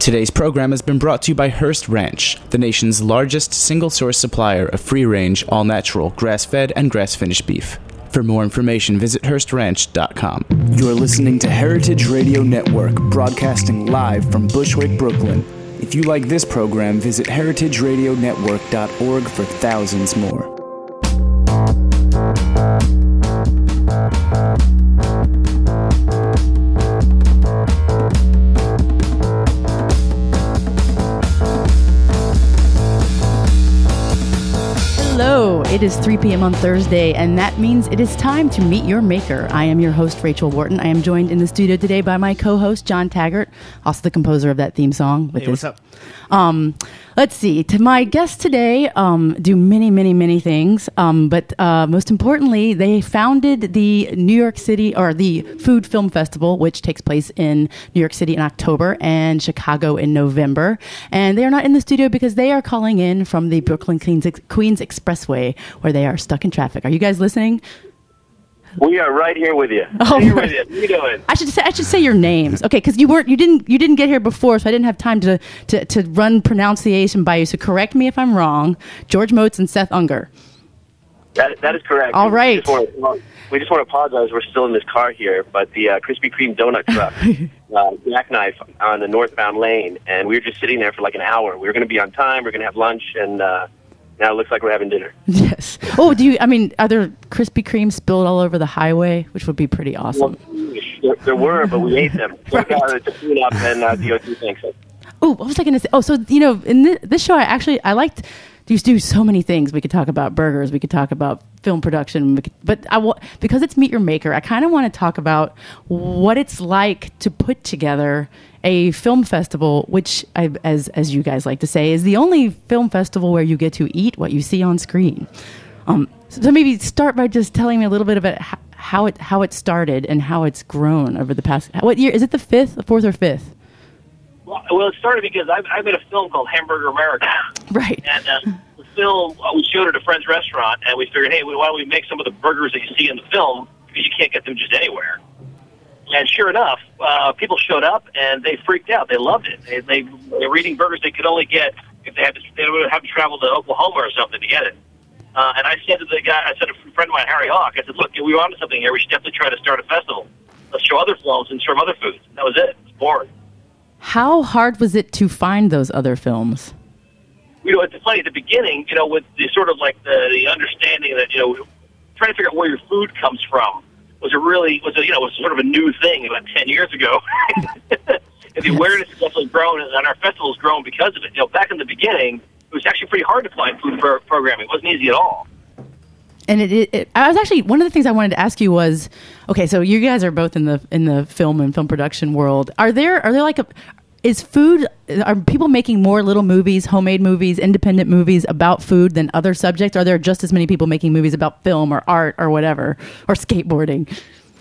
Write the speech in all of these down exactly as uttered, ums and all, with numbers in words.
Today's program has been brought to you by Hearst Ranch, the nation's largest single-source supplier of free-range, all-natural, grass-fed, and grass-finished beef. For more information, visit Hearst Ranch dot com. You're listening to Heritage Radio Network, broadcasting live from Bushwick, Brooklyn. If you like this program, visit heritage radio network dot org for thousands more. Hello, it is three p.m. on Thursday, and that means it is time to meet your maker. I am your host, Rachel Wharton. I am joined in the studio today by my co-host, John Taggart, also the composer of that theme song. With hey, his, what's up? Um, let's see. To my guests today um, do many, many, many things, um, but uh, most importantly, they founded the New York City, or the Food Film Festival, which takes place in New York City in October and Chicago in November. And they are not in the studio because they are calling in from the Brooklyn Queens, Queens Expressway, where they are stuck in traffic. Are you guys listening? We are right here with you. Oh, here with you. What are you doing? I should say I should say your names, okay? Because you weren't, you didn't, you didn't get here before, so I didn't have time to, to, to run pronunciation by you. So correct me if I'm wrong. George Moats and Seth Unger. That that is correct. All right. We just want to, we just want to apologize. We're still in this car here, but the uh, Krispy Kreme donut truck uh, jackknife on the northbound lane, and we were just sitting there for like an hour. We were going to be on time. We were going to have lunch, and uh, now it looks like we're having dinner. Yes. Oh, do you? I mean, are there Krispy Kreme spilled all over the highway, which would be pretty awesome? Well, there, there were, but we ate them. So Right. uh, to clean up, and uh, D O T thanks us. Oh, what was I going to say? Oh, so, you know, in this, this show, I actually, I liked, you do so many things. We could talk about burgers. We could talk about film production. We could, but I, wa- because it's Meet Your Maker, I kind of want to talk about what it's like to put together a film festival, which, I, as as you guys like to say, is the only film festival where you get to eat what you see on screen. Um, so, so maybe start by just telling me a little bit about how, how it how it started and how it's grown over the past. What year is it? The fifth, the fourth, or fifth? Well, well, it started because I, I made a film called Hamburger America. Right. And uh, the film, uh, we showed it at a friend's restaurant, and we figured, hey, why don't we make some of the burgers that you see in the film, because you can't get them just anywhere. And sure enough, uh, people showed up, and they freaked out. They loved it. They, they, they were eating burgers they could only get if they had to, they would have to travel to Oklahoma or something to get it. Uh, and I said to the guy, I said to a friend of mine, Harry Hawk, I said, look, we were onto something here. We should definitely try to start a festival. Let's show other films and serve other foods. And that was it. It was boring. How hard was it to find those other films? You know, it's funny, at the beginning, you know, with the sort of like the, the understanding that, you know, trying to figure out where your food comes from was a really, was a, you know, was sort of a new thing about ten years ago. And the awareness has definitely grown, and our festival has grown because of it. You know, back in the beginning, it was actually pretty hard to find food pro- programming. It wasn't easy at all. And it, it, it, I was actually, one of the things I wanted to ask you was, okay, so you guys are both in the in the film and film production world. Are there are there like a is food? Are people making more little movies, homemade movies, independent movies about food than other subjects? Are there just as many people making movies about film or art or whatever, or skateboarding?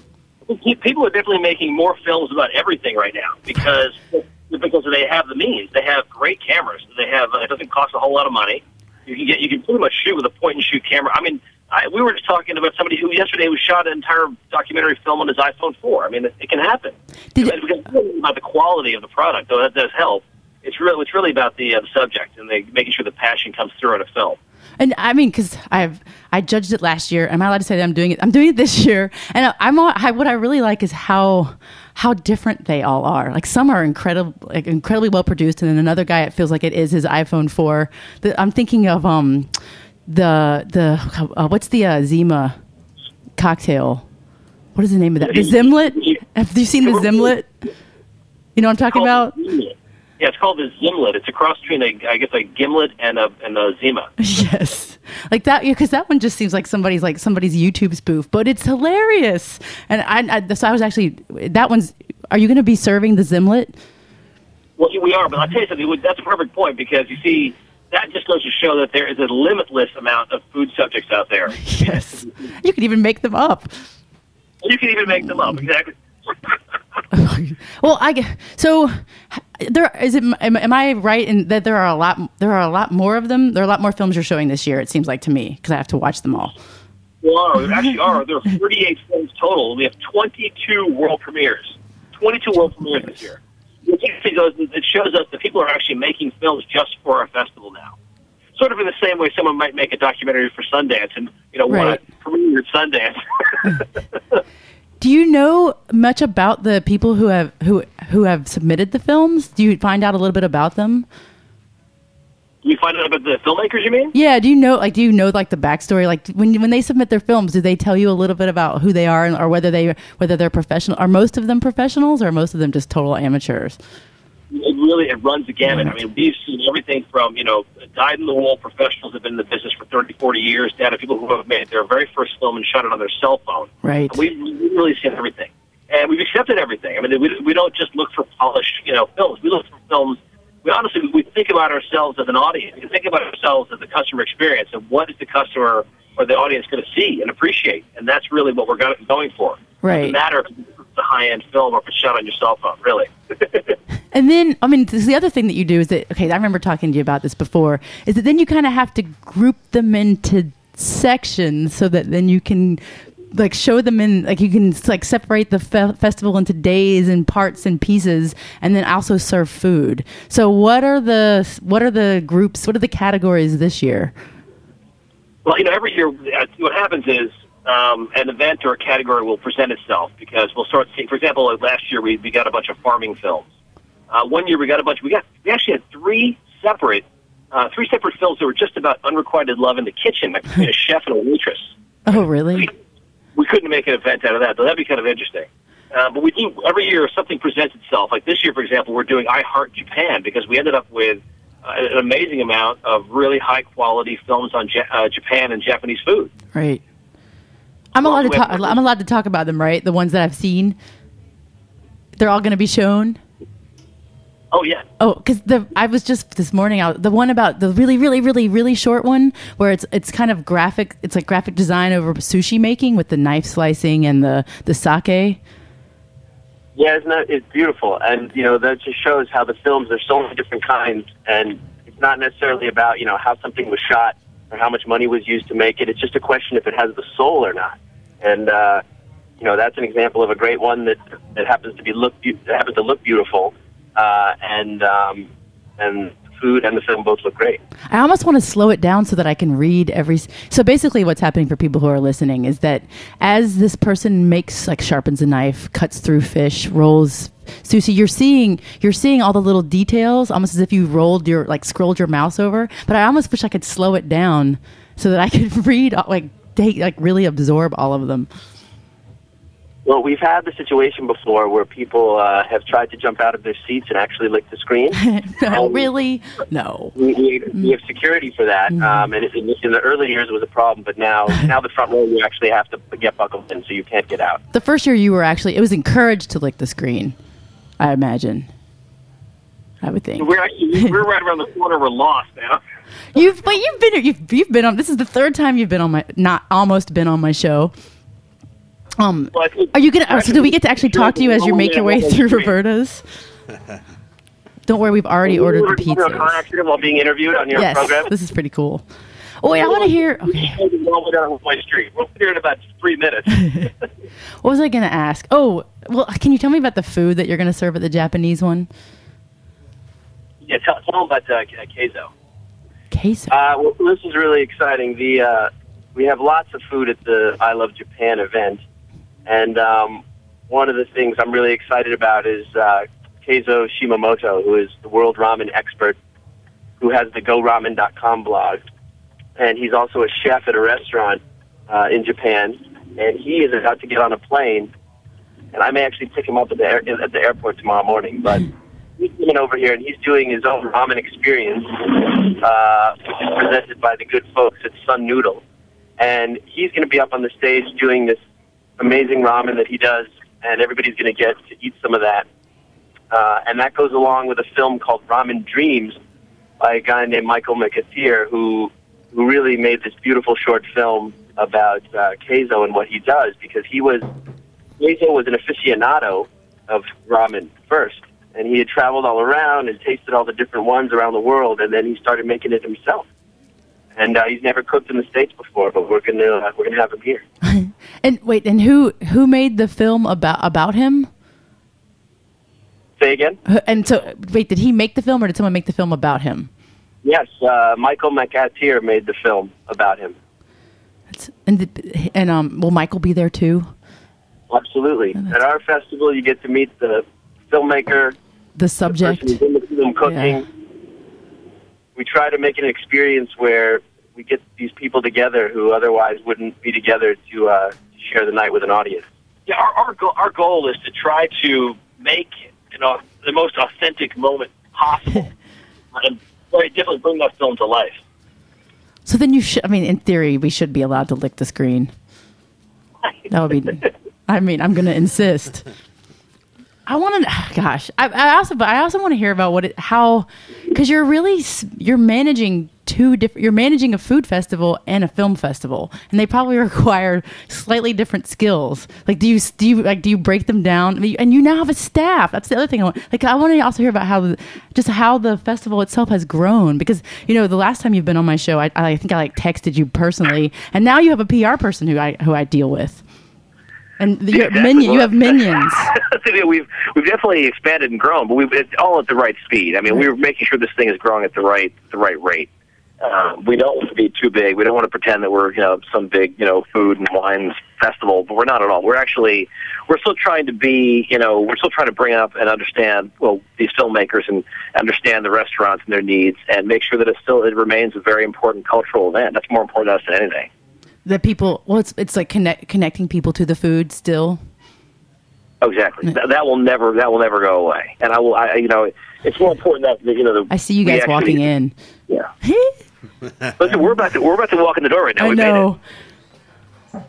People are definitely making more films about everything right now because because they have the means. They have great cameras. They have it doesn't cost a whole lot of money. You can get you can pretty much shoot with a point and shoot camera. I mean. I, we were just talking about somebody who yesterday was shot an entire documentary film on his iPhone four. I mean, it, it can happen. Did it's because it's really about the quality of the product, though that does help. It's really it's really about the, uh, the subject and they, making sure the passion comes through in a film. And I mean, because I've I judged it last year. Am I allowed to say that I'm doing it? I'm doing it this year. And I'm all, I, what I really like is how how different they all are. Like some are incredible, like incredibly well produced, and then another guy, it feels like it is his iPhone four. The, I'm thinking of um. The the uh, what's the uh, Zima cocktail? What is the name of that? The Zimlet. Have you seen the Zimlet? You know what I'm talking about? Yeah, it's called the Zimlet. It's a cross between a, I guess, a gimlet and a and a Zima. Yes, like that. Because that one just seems like somebody's like somebody's YouTube spoof, but it's hilarious. And I, I so I was actually that one's. Are you going to be serving the Zimlet? Well, we are, but I'll tell you something. That's a perfect point because you see. That just goes to show that there is a limitless amount of food subjects out there. Yes. You can even make them up. You can even make them up, exactly. Well, I get, so there is it. Am, am I right in that there are a lot? There are a lot more of them. There are a lot more films you're showing this year. It seems like to me because I have to watch them all. Well, there actually are. There are thirty-eight films total. We have twenty-two world premieres. twenty-two world premieres this year. it goes, it shows us that people are actually making films just for a festival now. Sort of in the same way someone might make a documentary for Sundance and, you know, Right. want to premiere at Sundance. Do you know much about the people who have who who have submitted the films? Do you find out a little bit about them? You find out about the filmmakers, you mean? Yeah. Do you know like do you know like the backstory? Like when when they submit their films, do they tell you a little bit about who they are and, or whether they whether they're professional? Are most of them professionals or are most of them just total amateurs? It really, it runs the gamut. I mean, we've seen everything from, you know, dyed-in-the-wool professionals who have been in the business for thirty, forty years, down to people who have made their very first film and shot it on their cell phone. Right. We've, we've really seen everything. And we've accepted everything. I mean, we, we don't just look for polished, you know, films. We look for films. We honestly, we think about ourselves as an audience. We think about ourselves as the customer experience and what is the customer or the audience going to see and appreciate. And that's really what we're going for. Right. It doesn't matter if it's a high-end film or if it's shot on your cell phone, really. And then, I mean, this, the other thing that you do is that, okay, I remember talking to you about this before, is that then you kind of have to group them into sections so that then you can, like, show them in, like, you can, like, separate the fe- festival into days and parts and pieces, and then also serve food. So what are the, what are the groups, what are the categories this year? Well, you know, every year, uh, what happens is, Um, an event or a category will present itself because we'll start seeing, for example, like last year we, we got a bunch of farming films. Uh, one year we got a bunch, we got, we actually had three separate, uh, three separate films that were just about unrequited love in the kitchen, like between a chef and a waitress. Oh, really? We, we couldn't make an event out of that, but that'd be kind of interesting. Uh, but we do, every year something presents itself. Like this year, for example, we're doing I Heart Japan because we ended up with uh, an amazing amount of really high quality films on ja- uh, Japan and Japanese food. Right. I'm allowed to talk. I'm allowed to talk about them, right? The ones that I've seen. They're all going to be shown. Oh yeah. Oh, because the I was just this morning out the one about the really, really, really, really short one where it's it's kind of graphic. It's like graphic design over sushi making with the knife slicing and the the sake. Yeah, it's not. It's beautiful, and you know that just shows how the films. There's so many different kinds, and it's not necessarily about you know how something was shot or how much money was used to make it. It's just a question if it has the soul or not. And uh, you know that's an example of a great one that that happens to be look that happens to look beautiful, uh, and um, and the food and the film both look great. I almost want to slow it down so that I can read every. So basically, what's happening for people who are listening is that as this person makes like sharpens a knife, cuts through fish, rolls sushi, you're seeing you're seeing all the little details, almost as if you rolled your like scrolled your mouse over. But I almost wish I could slow it down so that I could read like. Take, like really absorb all of them. Well, we've had the situation before where people uh, have tried to jump out of their seats and actually lick the screen. No, um, really? No. We, we, we have security for that, Mm. um, and it, in, in the early years it was a problem. But now, now the front row you actually have to get buckled in, so you can't get out. The first year you were actually, it was encouraged to lick the screen. I imagine. I would think. We're actually, we're right around the corner. We're lost now. You've but you've been you've you've been on. This is the third time you've been on my not almost been on my show. Um, Well, I think- are you gonna? Oh, so do we get to actually talk to you as you make your way through Roberta's? Don't worry, we've already ordered the A car pizzas. accident while being interviewed on your Yes, program. this is pretty cool. Oh wait, I want to hear. Okay, Well, down my street. We'll be here in about three minutes. what was I gonna ask? Oh, well, can you tell me about the food that you're gonna serve at the Japanese one? Yeah, tell, tell them about uh, Keizo. Queso. Uh, well, this is really exciting. The uh, we have lots of food at the I Love Japan event, and um, one of the things I'm really excited about is uh, Keizo Shimamoto, who is the world ramen expert, who has the go ramen dot com blog, and he's also a chef at a restaurant uh, in Japan, and he is about to get on a plane, and I may actually pick him up at the air, at the airport tomorrow morning, but. He's coming over here, and he's doing his own ramen experience, uh, presented by the good folks at Sun Noodle. And he's going to be up on the stage doing this amazing ramen that he does, and everybody's going to get to eat some of that. Uh, and that goes along with a film called Ramen Dreams by a guy named Michael McAteer, who who really made this beautiful short film about uh, Keizo and what he does, because he was Keizo was an aficionado of ramen first. And he had traveled all around and tasted all the different ones around the world, and then he started making it himself. And uh, he's never cooked in the States before, but we're gonna uh, we're gonna have him here. And wait, and who who made the film about about him? Say again? And so, wait, did he make the film, or did someone make the film about him? Yes, uh, Michael McAteer made the film about him. That's, and the, and um, will Michael be there too? Absolutely. Oh, At our festival, you get to meet the filmmaker, the subject, the person who's in the film cooking. Yeah. We try to make an experience where we get these people together who otherwise wouldn't be together to uh, share the night with an audience. Yeah, our our, go- our goal is to try to make you know the most authentic moment possible, and very differently bring that film to life. So then you should. I mean, in theory, we should be allowed to lick the screen. That would be. I mean, I'm going to insist. I want to. Gosh, I, I also, but I also want to hear about what it, how, because you're really you're managing two different. You're managing a food festival and a film festival, and they probably require slightly different skills. Like, do you do you like do you break them down? I mean, and you now have a staff. That's the other thing I want. Like, I want to also hear about how the, just how the festival itself has grown. Because you know, the last time you've been on my show, I, I think I like texted you personally, and now you have a P R person who I who I deal with. And the, Exactly. minion, you have minions. we've we've definitely expanded and grown, but we've it's all at the right speed. I mean, we're making sure this thing is growing at the right the right rate. Uh, we don't want to be too big. We don't want to pretend that we're you know some big you know food and wines festival, but we're not at all. We're actually we're still trying to be you know we're still trying to bring up and understand well these filmmakers and understand the restaurants and their needs and make sure that it still it remains a very important cultural event. That's more important to us than anything. That people, well, it's it's like connect, connecting people to the food still. Oh, exactly. That, that will never that will never go away. And I will, I you know, it's more important that you know. The, I see you guys actually, walking in. Yeah. Listen, we're about to we're about to walk in the door right now. I we know. Made it.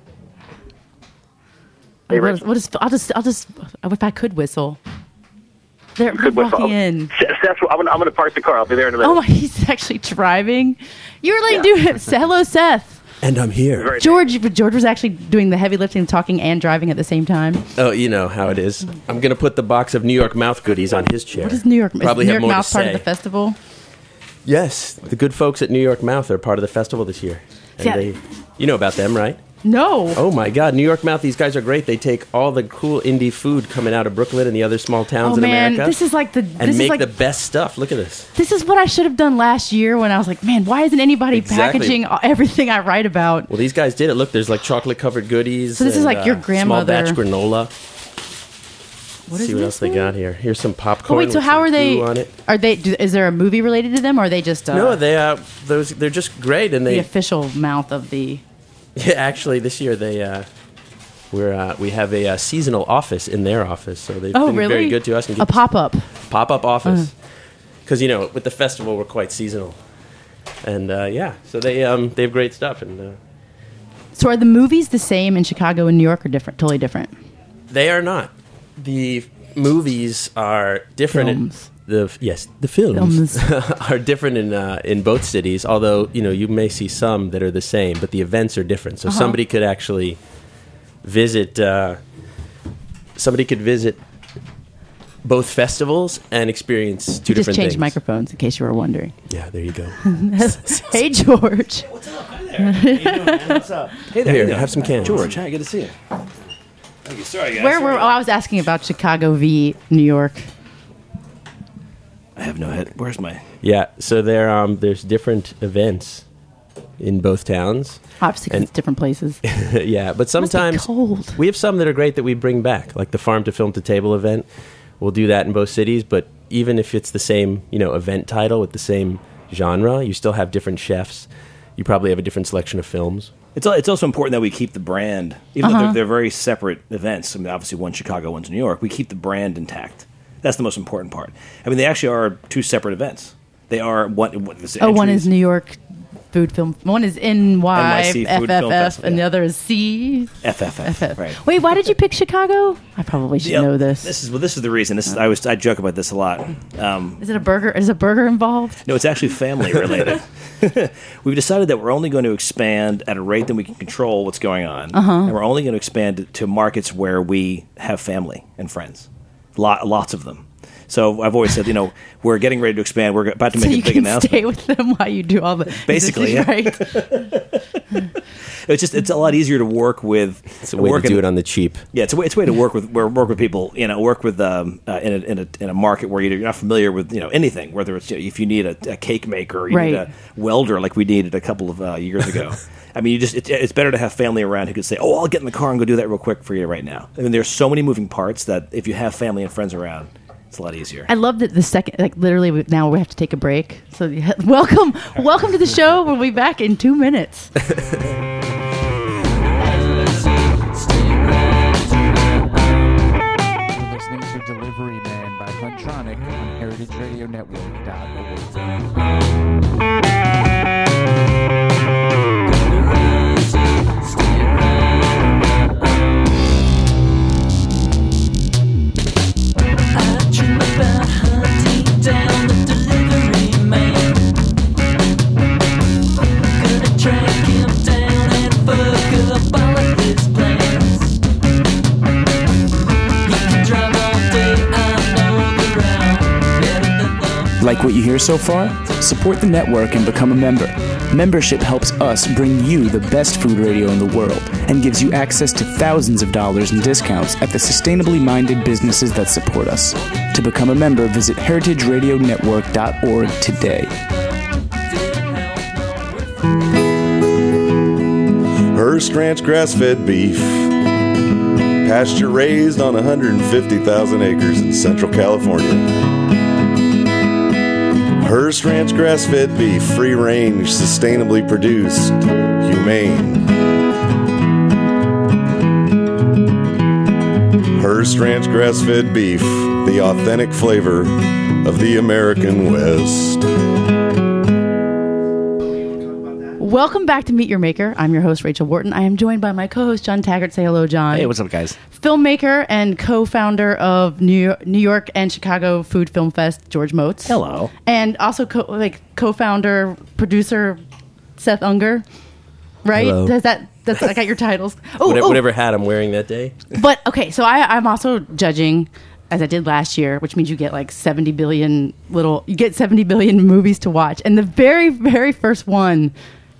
Hey, what is, what is, I'll just I'll just if I could whistle. They're You could walking whistle. in. Seth, I'm gonna I'm gonna park the car. I'll be there in a minute. Oh my, he's actually driving. You were like, Yeah. dude, hello, Seth. And I'm here. Very George, but George was actually doing the heavy lifting, talking, and driving at the same time. Oh, you know how it is. I'm going to put the box of New York Mouth goodies on his chair. What is New York? Probably is New have York more to Mouth part of say. the festival? Yes, the good folks at New York Mouth are part of the festival this year. And Yeah. they, you know about them, right? No. Oh my God, New York Mouth! These guys are great. They take all the cool indie food coming out of Brooklyn and the other small towns Oh, in man, America, this is like the and this make is like the best stuff. Look at this. this is what I should have done last year when I was like, man, why isn't anybody Exactly. packaging everything I write about? Well, these guys did it. Look, there's like chocolate covered goodies. So this is and, like your uh, grandmother- Small batch granola. What See is what this else they one? got here. Here's some Oh popcorn. wait, so with how some are they? goo on it. Are they? Do, is there a movie related to them, or are they just uh, No, they uh, those they're just great, and the they official mouth of the? yeah, actually this year they uh, we're uh, we have a uh, seasonal office in their office, so they've Oh, been really? very good to us and A pop up. pop up office Uh. because you know with the festival we're quite seasonal, and uh, yeah, so they um, they have great stuff, and uh, So are the movies the same in Chicago and New York, or different? Totally different. they are not the movies are different. in- Films. the yes, the films, Films. are different in uh, in both cities. Although you know you may see some that are the same, but the events are different. So Uh-huh. somebody could actually visit. Uh, somebody could visit both festivals and experience two You just different changed things. microphones in case you were wondering. Yeah, there you go. Hey, George. What's up? Hey there. Here, how you doing? have some cans. George, hi, good to see you. Thank you. Sorry, guys. Where Sorry. were? Oh, I was asking about Chicago v. New York. I have no head. Where's my... Yeah, so there um, there's different events in both towns. Obviously, 'cause And- it's different places. Yeah, but Must be sometimes cold. we have some that are great that we bring back, like the farm to film to table event. We'll do that in both cities, but even if it's the same, you know, event title with the same genre, you still have different chefs. You probably have a different selection of films. It's al- it's also important that we keep the brand, even though Uh-huh. they're, they're very separate events. I mean, obviously, one's Chicago, one's New York. We keep the brand intact. That's the most important part. I mean, they actually are two separate events. They are one. what is it, Oh, one entries? is New York food film. One is N Y N Y C F Food F Film F, Festival, and the yeah. other is C F F F. F F. Right. Wait, why did you pick Chicago? I probably should Yeah, know this. This is well. This is the reason. This is, I was I joke about this a lot. Um, Is it a burger? Is a burger involved? No, it's actually family related. We've decided that we're only going to expand at a rate that we can control what's going on, Uh-huh. and we're only going to expand to markets where we have family and friends, Lot, lots of them. So I've always said, you know, we're getting ready to expand. We're about to So make you a big can announcement. stay with them while you do all the Basically, yeah. right. It's just it's a lot easier to work with. It's a way work to do in- it on the cheap. Yeah, it's a way, it's a way to work with where work with people. You know, work with um, uh, in a in a in a market where you're not familiar with you know anything. Whether it's you know, if you need a, a cake maker, or you Right. need a welder like we needed a couple of uh, years ago. I mean, you just it, it's better to have family around who could say, "Oh, I'll get in the car and go do that real quick for you right now." I mean, there's so many moving parts that if you have family and friends around, it's a lot easier. I love that the second, like literally, we, now we have to take a break. So yeah, welcome, welcome to the show. We'll be back in two minutes. You're listening to Delivery Man by Huntronic on heritage radio network dot org. I dream about hunting down the delivery man. Gonna track him down and fuck up all of his plans. He can drive all day, I know the route better than the Like what you hear so far? Support the network and become a member. Membership helps us bring you the best food radio in the world and gives you access to thousands of dollars in discounts at the sustainably minded businesses that support us. To become a member, visit heritage radio network dot org today. Hearst Ranch grass-fed beef, pasture raised on one hundred fifty thousand acres in Central California. Hearst Ranch grass-fed beef, free range, sustainably produced, humane. Hearst Ranch grass-fed beef, the authentic flavor of the American West. Welcome back to Meet Your Maker. I'm your host, Rachel Wharton. I am joined by my co-host, John Taggart. Say hello, John. Hey, what's up, guys? Filmmaker and co-founder of New York, New York and Chicago Food Film Fest, George Motes. Hello. And also co- like co-founder, producer, Seth Unger. Right? Hello. Does that that's I got your titles. Oh, Whatever, oh. whatever hat I'm wearing that day. But okay, so I, I'm also judging, as I did last year, which means you get like seventy billion little, you get seventy billion movies to watch, and the very, very first one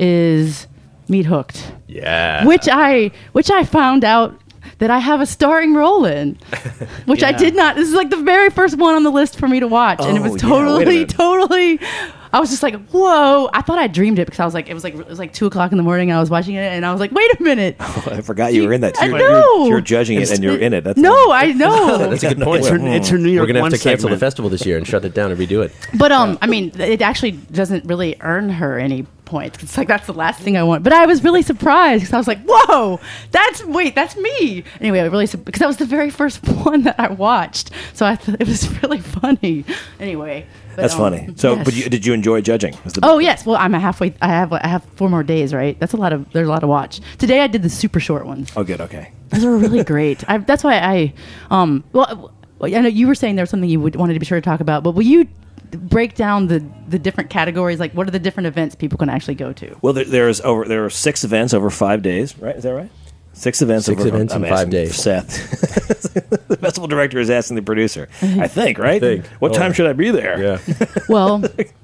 is Meat Hooked, Yeah. which I, which I found out that I have a starring role in, which I Yeah. did not. This is like the very first one on the list for me to watch, and it Oh, was yeah, wait a totally, minute. totally. I was just like, whoa! I thought I dreamed it because I was like, it was like it was like two o'clock in the morning. And I was watching it, and I was like, wait a minute. I forgot you were in that. I You're, know. You're, you're judging it and you're in it. That's no, I know. That's a good point. It's her, it's her New We're York going to have One to cancel the segment. festival this year and shut it down and redo it. But um, I mean, it actually doesn't really earn her any points. It's like that's the last thing I want. But I was really surprised because I was like, "Whoa, that's wait, that's me." Anyway, I really because that was the very first one that I watched, so I th- it was really funny. Anyway, but, That's um, funny. So, yes. but you, did you enjoy judging? Was the- Oh yes, well I'm a halfway. I have I have four more days, right? That's a lot of there's a lot to watch. Today I did the super short ones. Oh, good. Okay. Those are really great. I, that's why I um well I know you were saying there was something you would wanted to be sure to talk about, but will you break down the the different categories? Like, what are the different events people can actually go to? Well, there, there's over there are six events over five days, right? Is that right? Six events. Six over events I'm in five asking days. Seth, the festival director is asking the producer. I think, right? think. What Oh. time should I be there? Yeah. Well,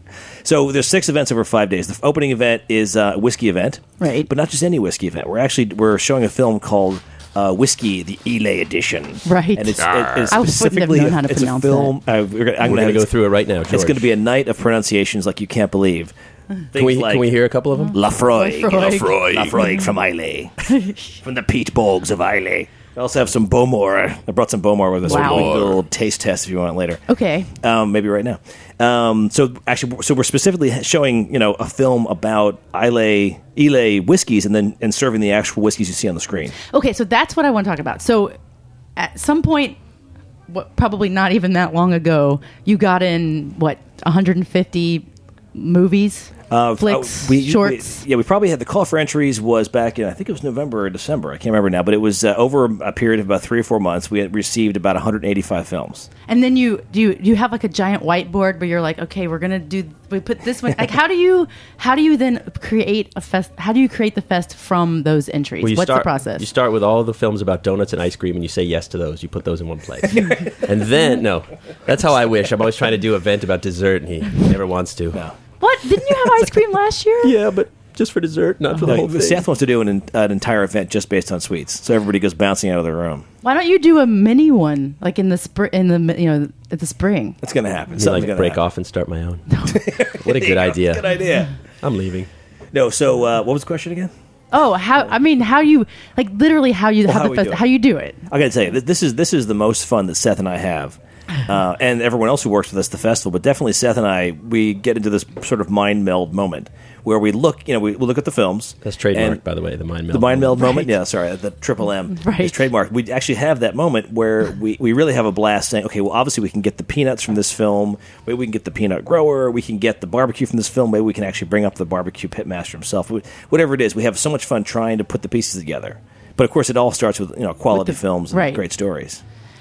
So there's six events over five days. The opening event is a whiskey event, Right. But not just any whiskey event. We're actually we're showing a film called uh, Whiskey: The Ely Edition, Right. And it's, it, it's I wouldn't have specifically known how to it's a pronounce film. Uh, we're gonna, I'm We're going going to go through it right now, George. It's going to be a night of pronunciations like you can't believe. Can we, like, can we hear a couple of them? Lafroig, Lafroig. Lafroig, Lafroig from Islay, from the peat bogs of Islay. I also have some Bowmore. I brought some Bowmore with us. Wow. A little taste test if you want later. okay. Um, maybe right now. Um, so actually, so we're specifically showing you know a film about Islay, Islay whiskeys, and then and serving the actual whiskeys you see on the screen. Okay, so that's what I want to talk about. So, at some point, what probably not even that long ago, you got in what one hundred fifty movies. Uh, Flicks, uh, we- we- shorts. yeah, we probably had the call for entries was back in, I think it was November or December. I can't remember now, but it was uh, over a period of about three or four months. We had received about one hundred eighty-five films. And then you do you, do you have like a giant whiteboard where you're like, okay, we're gonna do we put this one like how do you how do you then create a fest? How do you create the fest from those entries? Well, you What's start, the process? You start with all the films about donuts and ice cream, and you say yes to those. You put those in one place, and then no, that's how I wish. I'm always trying to do an event about dessert, and he never wants to. No. What didn't you have ice cream last year? Yeah, but just for dessert, not for the whole No, thing. Seth wants to do an, an entire event just based on sweets, so everybody goes bouncing out of their room. Why don't you do a mini one like in the spring? In the you know at the spring. That's going to happen. You Something's like gonna break happen. off and start my own. What a good idea! Good idea. I'm leaving. No, so uh, what was the question again? Oh, how I mean, how you like literally how you Well, have how the we fest, do it. how you do it? I got to tell you, th- this is this is the most fun that Seth and I have, uh, and everyone else who works with us at the festival. But definitely Seth and I, we get into this sort of mind meld moment where we look, you know, we, we look at the films. That's trademarked, and by the way. The mind meld. The mind meld moment, Right. yeah. Sorry, the triple M Right. is trademarked. We actually have that moment where we, we really have a blast saying, okay, well, obviously we can get the peanuts from this film. Maybe we can get the peanut grower. We can get the barbecue from this film. Maybe we can actually bring up the barbecue pitmaster himself. Wh- Whatever it is, we have so much fun trying to put the pieces together. But of course, it all starts with you know quality With the- films and right. great stories.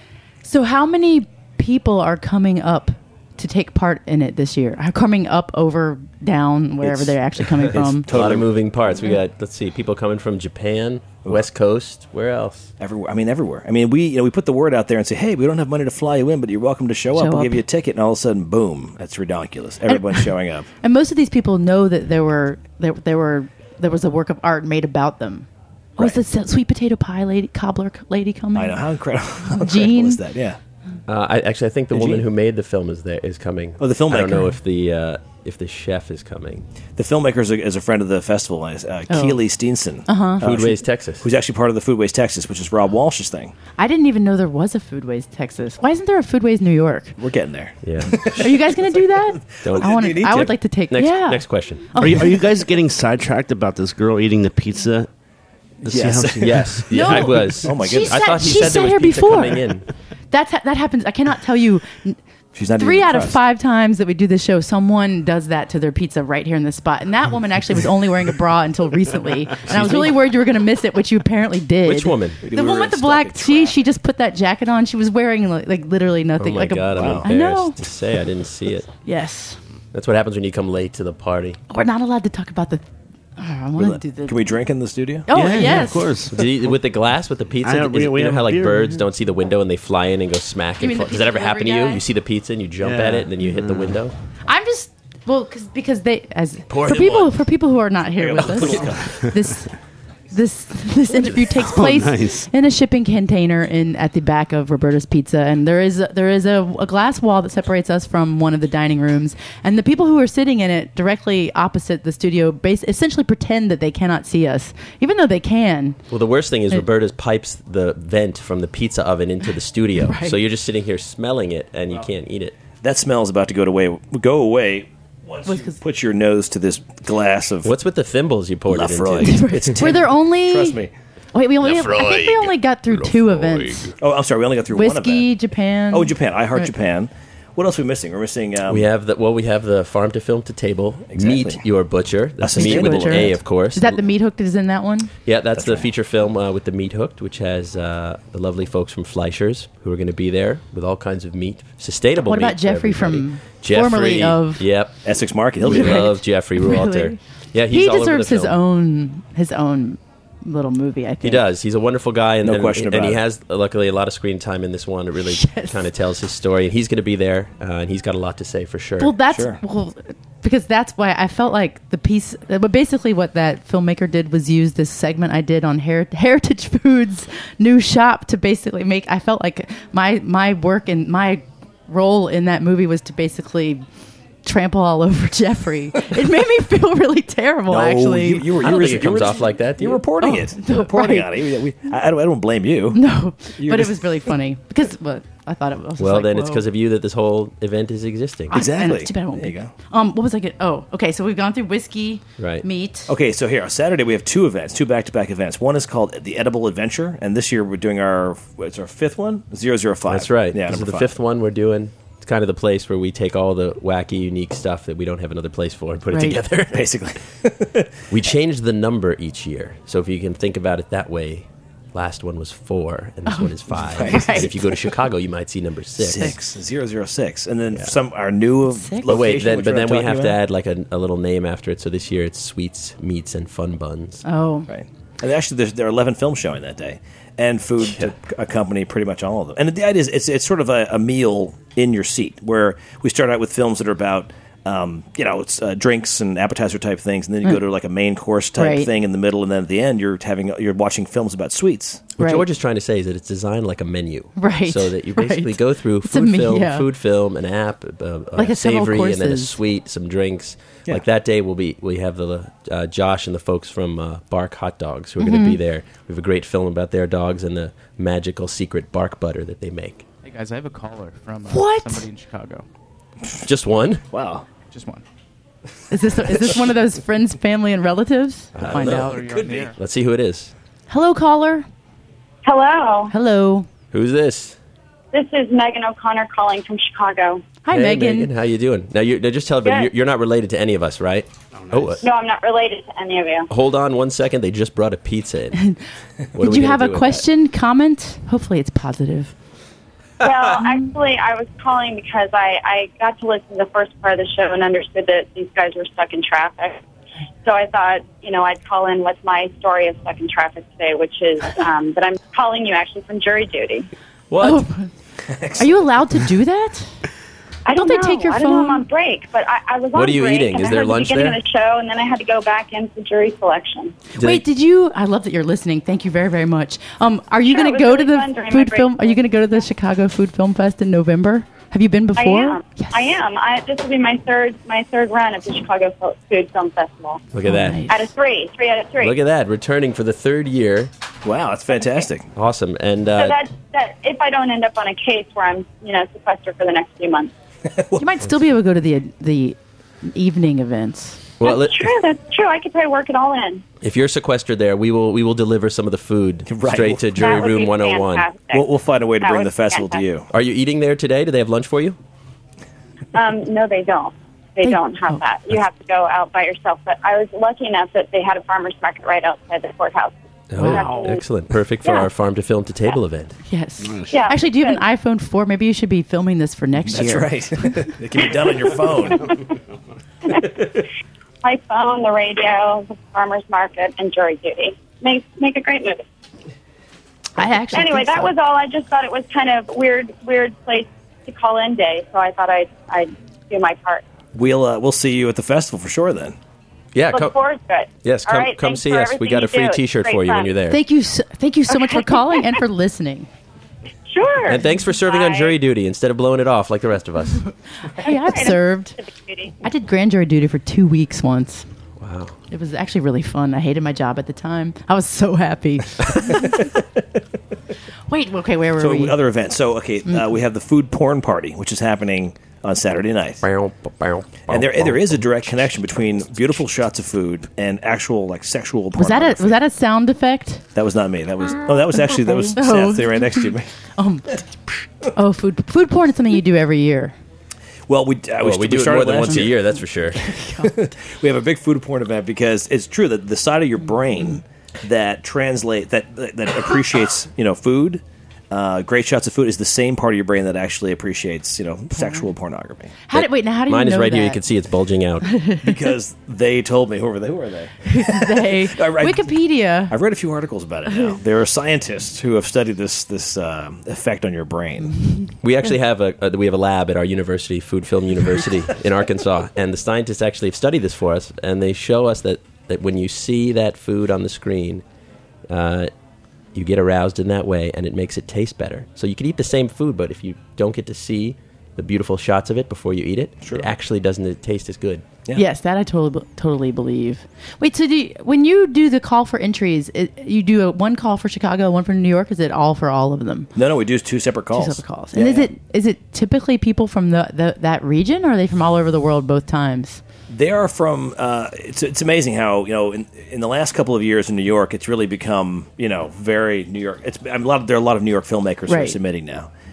So how many people are coming up to take part in it this year? Are coming up, over, down, wherever It's- they're actually coming it's from? A lot totally of moving parts. We got, let's see, people coming from Japan, West Coast. Where else? Everywhere. I mean, everywhere. I mean, we you know we put the word out there and say, hey, we don't have money to fly you in, but you're welcome to show, Show up. We'll up. give you a ticket, and all of a sudden, boom, that's ridiculous. Everyone's showing up. And most of these people know that there were there, there were there was a work of art made about them. Oh, is Right. the sweet potato pie lady, cobbler lady coming? I know how incredible. How incredible Gene? is that? Yeah. Uh, I, actually, I think the Did woman you? who made the film is there is coming. Oh, the I don't filmmaker. know if the uh, if the chef is coming. The filmmaker is a, is a friend of the festival, uh, Oh. Keely Steenson. Uh-huh. Foodways, Texas. Who's actually part of the Foodways Texas, which is Rob Walsh's thing. I didn't even know there was a Foodways Texas. Why isn't there a Foodways New York? We're getting there. Yeah. Are you guys going to do that? Don't- I want You need to. I to. would like to take. Next, yeah. next question. Are you, are you guys getting sidetracked about this girl eating the pizza? To see Yes. how she- Yes. No. Yeah, I was. Oh my She goodness. I sat- thought he she said sat there was here pizza before. coming in. That's ha- that happens. I cannot tell you. She's not Three even out of impressed. five times that we do this show, someone does that to their pizza right here in this spot. And that woman actually was only wearing a bra until recently. And I was really worried you were going to miss it, which you apparently did. Which woman? The We one were with the stuck black. in She traffic. she just put that jacket on. She was wearing like, like literally Oh nothing. my like God, a, I'm I know. embarrassed to say I didn't see it. Yes, That's what happens when you come late to the party. we're not allowed to talk about the. Oh, I want to do the. Can we drink in the studio? Oh yeah, yes, yeah, of course. Did he, with the glass, with the pizza, I know, is- we- we you know have how like beer. birds don't see the window and they fly in and go smack You and mean the fall? Does that ever pizza happen to delivery you? guy? You see the pizza and you jump Yeah. at it and then you hit the window? I'm just well cause, because they as Pour for him people one. for people who are not here with us. this this this interview takes Oh, place nice. in a shipping container in at the back of Roberta's Pizza, and there is a, there is a, a glass wall that separates us from one of the dining rooms, and the people who are sitting in it directly opposite the studio base essentially pretend that they cannot see us, even though they can. Well, the worst thing is It- Roberta's pipes the vent from the pizza oven into the studio. Right. So you're just sitting here smelling it and you can't eat it. That smell is about to go away. Go away once Well, you 'cause- put your nose to this glass of. What's with the thimbles you poured it Lafroy. into? It's Were there only? Trust me. Wait, we only. I think we only got through two events: Oh, I'm sorry. We only got through one whiskey, event. Japan. Oh, Japan. I Heart Right. Japan. What else are we missing? We're missing. Um, We have the well, we have the farm to film to table. Exactly. Meet Your Butcher. That's A meat with an sustainable A, event. of course. Is that the meat hooked? Is in that one? Yeah, that's, That's the right. feature film uh, with the meat hooked, which has uh, the lovely folks from Fleischers who are going to be there with all kinds of meat, sustainable. What meat about for Jeffrey everybody. from Jeffrey, formerly of- Yep, Essex Market. He'll we be there. love Jeffrey Rualter. Really? Yeah, he's He all over deserves the his film. own his own little movie. I think He does. He's a wonderful guy, and No and, question and about he it. has luckily a lot of screen time in this one. It really Yes. kind of tells his story, and he's going to be there, uh, and he's got a lot to say for sure. Well, that's Sure. well because that's why I felt like the piece. But basically, what that filmmaker did was use this segment I did on Her- Heritage Foods' new shop to basically make. I felt like my my work and my role in that movie was to basically trample all over Jeffrey. It made me feel really terrible. No, actually, you, you were. I You don't were, think it you comes were- off like that. do You're you? reporting Oh, it. You're reporting right. on it. We, we, I, don't, I don't blame you. no, You're but it just- was really funny because well, I thought it was. Well, like, then it's whoa. because of you that this whole event is existing. I- Exactly. and too bad I won't There be. you go. Um, what was I get? Oh, okay. So we've gone through whiskey, Right. meat. Okay, so here on Saturday we have two events, two back-to-back events. One is called the Edible Adventure, and this year we're doing our it's our fifth one, zero zero five. That's right. Yeah, this is number the five. fifth one we're doing It's kind of the place where we take all the wacky, unique stuff that we don't have another place for and put Right. it together. Basically. We change the number each year. So if you can think about it that way, last one was four, and this one is five. Right. And if you go to Chicago, you might see number six. Six, zero, zero, six. And then some our new Six? But wait, location, then, which but we're then not we talking have to about. add like a, a little name after it. So this year it's Sweets, Meats, and Fun Buns. Oh, Right. And actually, there's, there are eleven films showing that day, and food to accompany pretty much all of them. And the idea is it's, it's sort of a, a meal in your seat, where we start out with films that are about, um, you know, it's uh, drinks and appetizer type things, and then you go to like a main course type Right. thing in the middle, and then at the end you're having you're watching films about sweets. What Right. George is trying to say is that it's designed like a menu. Right, So that you basically right. go through It's a food me- film, yeah. food film, an app, uh, Like a a several savory, and then a courses. sweet, some drinks. Yeah. Like that day, we'll be we have the uh, Josh and the folks from uh, Bark Hot Dogs who are Mm-hmm. going to be there. We have a great film about their dogs and the magical secret bark butter that they make. Hey guys, I have a caller from uh, What? somebody in Chicago. Just one? Wow. Just one. is this is this one of those friends, family, and relatives? We'll find know. out. Are you on the air? Let's see who it is. Hello, caller. Hello, Hello. Who's this? this is Megan O'Connor calling from Chicago. Hi, Hey, Megan. How you doing? Now, you now just tell everybody, Good. you're, you're not related to any of us, right? Oh, uh, No, I'm not related to any of you. hold on one second. They just brought a pizza in. What are Did we you gonna have do a with question, comment? Hopefully, it's positive. Well, actually, I was calling because I, I got to listen to the first part of the show and understood that these guys were stuck in traffic. So I thought, you know, I'd call in with my story of stuck in traffic today, which is um, that I'm calling you actually from jury duty. that? What? Oh, are you allowed to do that? I don't, Don't they know. take your I don't know. I'm phone? on break, but I, I was on What are you break, eating? and Is I there heard lunch the beginning there? of the show, and then I had to go back into jury selection. Do Wait, they- did you? I love that you're listening. Thank you very, very much. Um, are you Sure, going it to was go to really the fun during my food break. film? Are you going to go to the Chicago Food Film Fest in November? Have you been I before? am. Yes. I am. I, this will be my third my third run of the Chicago Fo- Food Film Festival. Look at Oh, that. nice. Out of three, three out of three. Look at that. Returning for the third year. Wow, that's fantastic. Awesome. And So uh, that that if I don't end up on a case where I'm you know sequestered for the next few months. You might still be able to go to the the evening events. well, That's let- true. That's true. I could probably work it all in. if you're sequestered there, we will we will deliver some of the food Right. straight to Jury That would Room be one oh one. fantastic. We'll, we'll find a way to That bring would the be festival to fantastic. you. Are you eating there today? Do they have lunch for you? Um, no, they don't. They They- don't have oh. that. You have to go out by yourself. But I was lucky enough that they had a farmer's market right outside the courthouse. Oh, Wow. excellent. Perfect for Yeah. our farm to film to table event. Yes. Yeah. Actually, do you have good. an iPhone four? Maybe you should be filming this for next That's year. right. It can be done on your phone. My phone, the radio, the farmer's market, and jury duty. Make make a great movie. I actually. Anyway, think that so. was all. I just thought it was kind of weird, weird place to call in day. So I thought I'd I'd do my part. We'll uh, we'll see you at the festival for sure then. Yeah, Look come, forward to it. yes, All come right, come thanks see for us. We everything got a you free do. It's T-shirt great for you when fun. you're there. Thank you. So, thank you so much for calling and for listening. Sure. And thanks for serving on Bye. jury duty instead of blowing it off like the rest of us. Hey, I've Right. served. I did grand jury duty for two weeks once. Wow. It was actually really fun. I hated my job at the time. I was so happy. Wait, okay, where were So we? other events. So okay, uh, we have the food porn party, which is happening on Saturday night. And there there is a direct connection between beautiful shots of food and actual like sexual. was that a pornography. was that a sound effect? That was not me. That was oh, that was actually that was Oh. Seth. They right next to me. Um, oh, food food porn is something you do every year. Well, we uh, Well, we do it started more than last once a year, that's for sure. We have a big food porn event because it's true that the side of your brain that translate that that, that appreciates you know food, uh, great shots of food is the same part of your brain that actually appreciates you know sexual pornography. How did wait now? How do Mine you is know right that? here. You can see it's bulging out. Because they told me who were they? Who are they? They, I- I- Wikipedia. I've read a few articles about it now. There are scientists who have studied this this uh, effect on your brain. We actually have a, a we have a lab at our university, Food Film University in Arkansas, and the scientists actually have studied this for us, and they show us that, that when you see that food on the screen, uh, you get aroused in that way, and it makes it taste better. So you can eat the same food, but if you don't get to see the beautiful shots of it before you eat it, Sure. it actually doesn't taste as good. Yeah. Yes, that I totally totally believe. Wait, so do you, when you do the call for entries, it, you do a one call for Chicago, one for New York? Is it all for all of them? No, no, we do two separate calls. Two separate calls. Yeah, And is yeah. it is it typically people from the, the that region, or are they from all over the world both times? They are from. Uh, it's it's amazing how you know in in the last couple of years in New York, it's really become you know very New York. It's I'm a lot. Of, there are a lot of New York filmmakers who are Right. submitting now.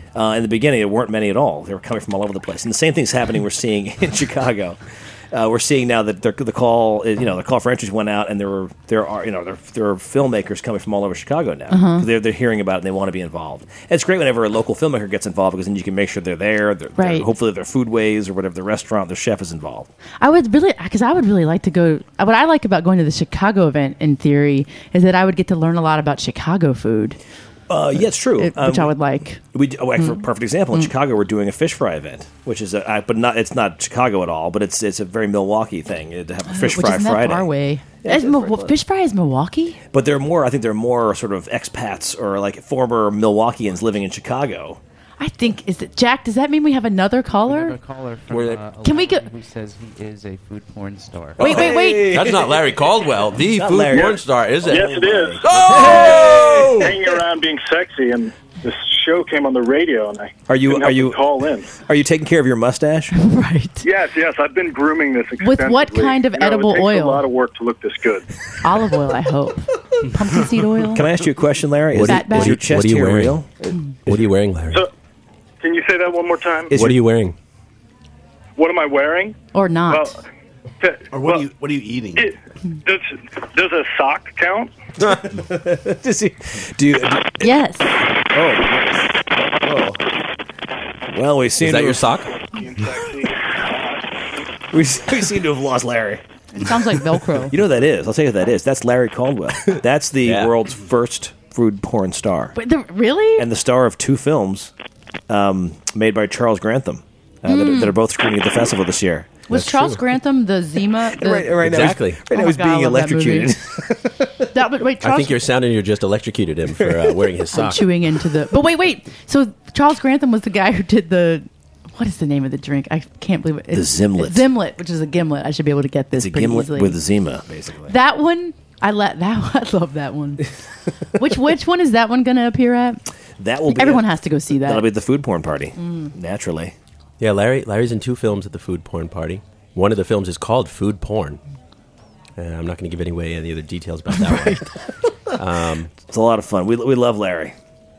Uh, in the beginning, there weren't many at all. They were coming from all over the place. And the same thing's happening. We're seeing in Chicago. Uh, we're seeing now that the, the call, you know, the call for entries went out, and there were there are you know there, there are filmmakers coming from all over Chicago now. Uh-huh. They're they're hearing about it and they want to be involved. And it's great whenever a local filmmaker gets involved because then you can make sure they're there. They're, Right. they're, hopefully, their foodways or whatever the restaurant, their chef is involved. I would really, because I would really like to go. What I like about going to the Chicago event, in theory, is that I would get to learn a lot about Chicago food. Uh, yeah, it's true. It- which I would like. We do- like for a Mm. perfect example in Mm. Chicago, we're doing a fish fry event, which is a I, but not it's not Chicago at all, but it's it's a very Milwaukee thing uh, to have a fish Which fry isn't that Friday. far away. Yeah, Is it's Mil- very close. Fish fry is Milwaukee? But there are more. I think there are more sort of expats or like former Milwaukeeans living in Chicago. I think is it Jack? Does that mean we have another caller? Another caller from, Were they- uh, Can we Aladdin go- Who says he is a food porn star? Wait, wait, wait. That's not Larry Caldwell, the Not food Larry. porn star, is it? Yes, it is. Oh! Hanging around being sexy, and this show came on the radio, and I Are you couldn't are help you but call in? Are you taking care of your mustache? Right. Yes, yes, I've been grooming this With what extensively. kind of You know, edible it takes oil? A lot of work to look this good. Olive oil, I hope. Pumpkin seed oil. Can I ask you a question, Larry? Is, Fat it, back. is your chest what are you hair wearing? real? What are you wearing, Larry? So, can you say that one more time? Is what your- are you wearing? What am I wearing? Or not? Well, t- Or what well, are you what are you eating? it, does does a sock count? Does he- do you? do- Yes. oh, oh. Well, we seem Is that to your have, sock? Being sexy. we, we seem to have lost Larry. It sounds like Velcro. You know what that is? I'll tell you what that is. That's Larry Caldwell. That's the Yeah. world's first food porn star, Wait, the, really? and the star of two films um, made by Charles Grantham uh, that, are, that are both screening at the festival this year. Was That's Charles true. Grantham the Zima? The, right, right Exactly. now, he's, right now Oh he's my God, being I love that movie. electrocuted. That, but wait, I Charles, think you're sounding you just electrocuted him for uh, wearing his I'm sock. chewing into the. But wait, wait. So Charles Grantham was the guy who did the. What is the name of the drink? I can't believe it. The Zimlet. Zimlet, which is a gimlet. I should be able to get this It's a pretty gimlet easily. with Zima, basically. That one, I let that. I love that one. which which one is that one going to appear at? That will be Everyone it. has to go see that. That'll be at the food porn party, Mm. naturally. Yeah, Larry. Larry's in two films at the food porn party. One of the films is called Food Porn. Uh, I'm not going to give any away any other details about that one. Um, It's a lot of fun. We we love Larry.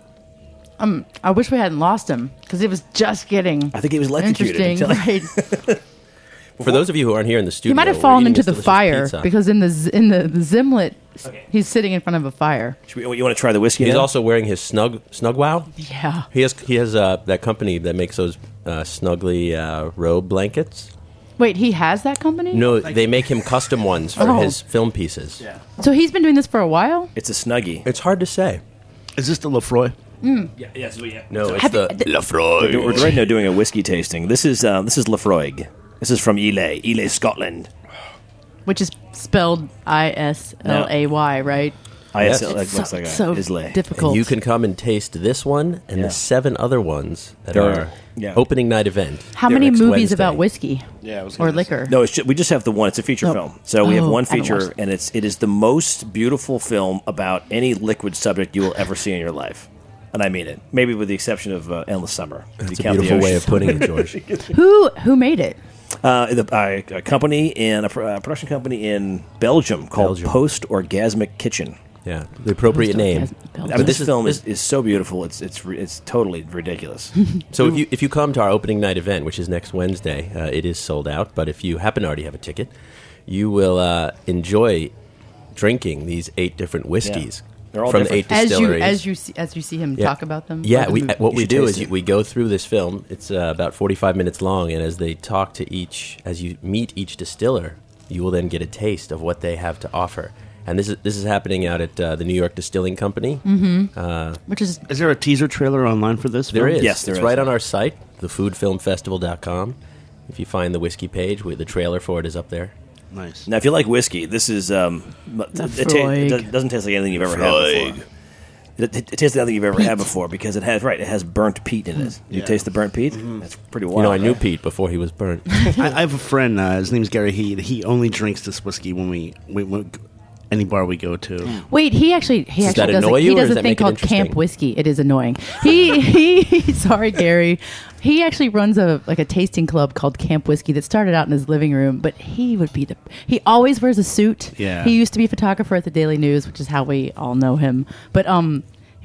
Um, I wish we hadn't lost him because it was just getting. I think he was electrocuted. Interesting, I'm telling right? For those of you who aren't here in the studio, He might have we're fallen eating into this the delicious fire pizza. because in the z- in the, the Zimlet, he's sitting in front of a fire. Should we, you want to try the whiskey? He's now? also wearing his snug snug wow. Yeah. He has he has uh, that company that makes those uh, snuggly uh, robe blankets. Wait, he has that company? No, they make him custom ones for Oh. his film pieces. Yeah. So he's been doing this for a while. It's a Snuggie. It's hard to say. Is this the Lefroy? Mm. Yeah, yeah, so yeah. No, it's Have the you- th- Lafroy. We're, we're right now doing a whiskey tasting. This is uh, this is Lafroig. This is from Ely, Ely, Scotland. Which is spelled I S L A Y, right? I S L, Yes. like, It's looks so, like a so Islay. difficult. And you can come and taste this one and Yeah. the seven other ones that There are are- yeah. opening night event. How here many next movies Wednesday. about whiskey Yeah, I was or gonna liquor? No, it's ju- we just have the one. It's a feature Oh. film. So we have Oh, one I haven't feature, watched it. and it's it is the most beautiful film about any liquid subject you will ever see in your life. And I mean it. Maybe with the exception of uh, Endless Summer. if That's you a count the beautiful way ocean. of putting it, George. Who who made it? Uh, the, uh, a company in a, pro- uh production company in Belgium called Belgium. Post Orgasmic Kitchen. Yeah, the appropriate name. I mean, this, is- film is, is so beautiful. It's it's re- it's totally ridiculous. So if you if you come to our opening night event, which is next Wednesday, uh, it is sold out. But if you happen to already have a ticket, you will uh, enjoy drinking these eight different whiskeys They're all from different. the eight As you distilleries. as you see, as you see him Yeah. talk about them. Yeah, Or the we, movie? what You we should do taste is it. we go through this film. It's uh, about forty-five minutes long, and as they talk to each, as you meet each distiller, you will then get a taste of what they have to offer. And this is this is happening out at uh, the New York Distilling Company. Mhm. Uh, Which is Is there a teaser trailer online for this? there film? is. Yes, there it's is. right on our site, the food film festival dot com. If you find the whiskey page, we, the trailer for it is up there. Nice. Now, if you like whiskey, this is um, it, it, ta- Lafroig. it doesn't taste like anything you've ever had before. It, it, it tastes like nothing you've ever had before because it has right. It has burnt peat in it. You Yeah. taste the burnt peat. That's pretty wild. You know, I knew right? Pete before he was burnt. I, I have a friend. Uh, his name's Gary Heed. He only drinks this whiskey when we, we, we any bar we go to. Wait, he actually he Does that actually does annoy a, you, he or does does a that thing make it called interesting? Camp Whiskey. It is annoying. He he sorry Gary. He actually runs a like a tasting club called Camp Whiskey that started out in his living room, but he would be the he always wears a suit. Yeah. He used to be a photographer at the Daily News, which is how we all know him. But um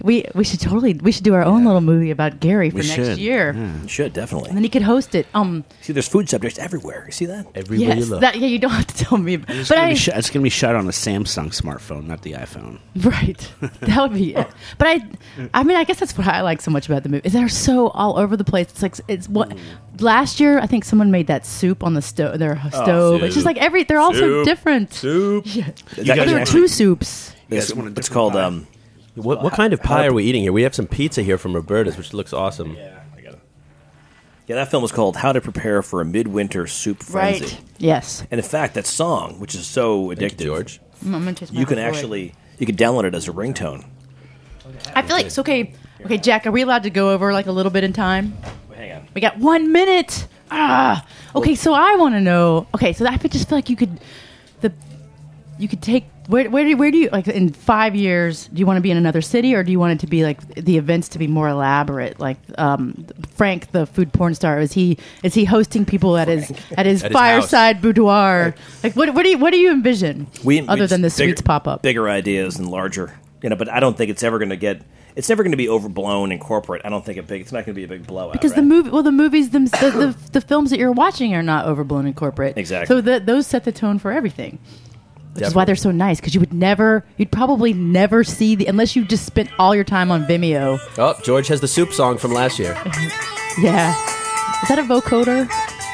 we we should totally we should do our own little movie about Gary for We next should. year. You should, definitely. And then he could host it. Um, See, there's food subjects everywhere. You see that? Everywhere yes, that, yeah, you don't have to tell me. It's But gonna, I, be sh- it's gonna be shot on a Samsung smartphone, not the iPhone. right, that would be it. But I, I mean, I guess that's what I like so much about the movie is they're so all over the place. It's like it's what last year I think someone made that soup on the stove. Their stove. It's just like every. They're all so Soup. different. Soup. Yeah. You Well, guys there are actually- two soups. It's, it's called. Um, What, what kind of pie are we eating here? We have some pizza here from Roberta's, which looks awesome. Yeah, I got it. Yeah, that film was called "How to Prepare for a Midwinter Soup Frenzy." Right. Yes. And in fact, that song, which is so addictive, George, Mm, I'm gonna taste my you can before it. actually you can download it as a ringtone. I feel like it's okay. Okay, Jack, are we allowed to go over like a little bit in time? Hang on. We got one minute. Ah. Okay, so I want to know. Okay, so I just feel like you could, the, you could take where where do where do you like in five years? Do you want to be in another city, or do you want it to be like the events to be more elaborate? Like um, Frank, the food porn star, is he is he hosting people at his at his At his fireside boudoir? Like what what do you what do you envision? We, other we- than the bigger- sweets pop up? bigger ideas and larger, you know. But I don't think it's ever going to get. It's never going to be overblown and corporate. I don't think it big. It's not going to be a big blowout. Because right? the movie, well, the movies, them, the, the the films that you're watching are not overblown and corporate. Exactly. So the, those set the tone for everything, which is why they're so nice. Because you would never, you'd probably never see the unless you just spent all your time on Vimeo. Oh, George has the soup song from last year. Yeah, is that a vocoder?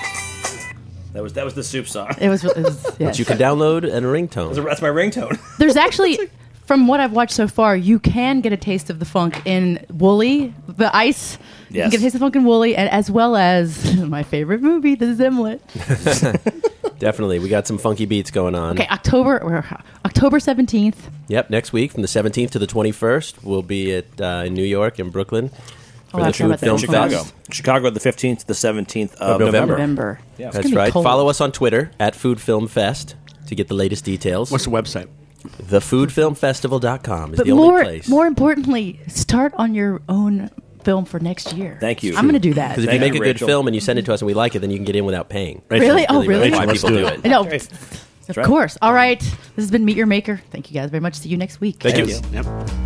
that was that was the soup song. It was. It was Which yes. you can download and a ringtone. That's my ringtone. There's actually, from what I've watched so far, you can get a taste of the funk in Wooly, the ice. You Yes. can get a taste of the funk in Wooly, and as well as my favorite movie, The Zimlet. Definitely. We got some funky beats going on. Okay, October or October seventeenth. Yep, next week from the seventeenth to the twenty-first, we'll be at uh, in New York and Brooklyn for Oh, the I forgot Food about that. Film Chicago, Fest. Chicago, the fifteenth to the seventeenth of, Of November. November. Yeah. It's That's gonna be right. cold. Follow us on Twitter at Food Film Fest to get the latest details. What's the website? the food film festival dot com is But the only more, place. more importantly, start on your own film for next year. Thank you. I'm going to do that. Because if Thank you make you, a good Rachel. film and you send it to us and we like it, then you can get in without paying. Really? That's Oh, really? Why Let's people do do it. it. No, Right. of right. course. All right. This has been Meet Your Maker. Thank you guys very much. See you next week. Thank you. Yep.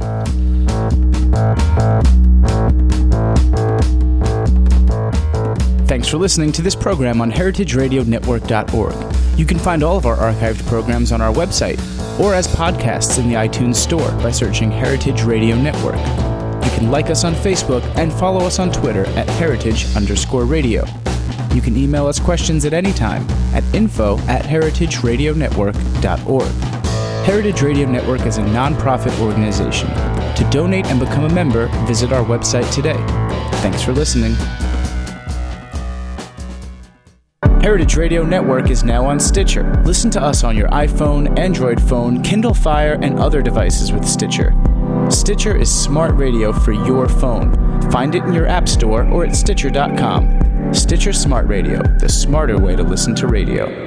Thanks for listening to this program on heritage radio network dot org. You can find all of our archived programs on our website or as podcasts in the iTunes Store by searching Heritage Radio Network. You can like us on Facebook and follow us on Twitter at heritage underscore radio. You can email us questions at any time at info at heritage radio network dot org. Heritage Radio Network is a non-profit organization. To donate and become a member, visit our website today. Thanks for listening. Heritage Radio Network is now on Stitcher. Listen to us on your iPhone, Android phone, Kindle Fire, and other devices with Stitcher. Stitcher is smart radio for your phone. Find it in your app store or at stitcher dot com. Stitcher Smart Radio, the smarter way to listen to radio.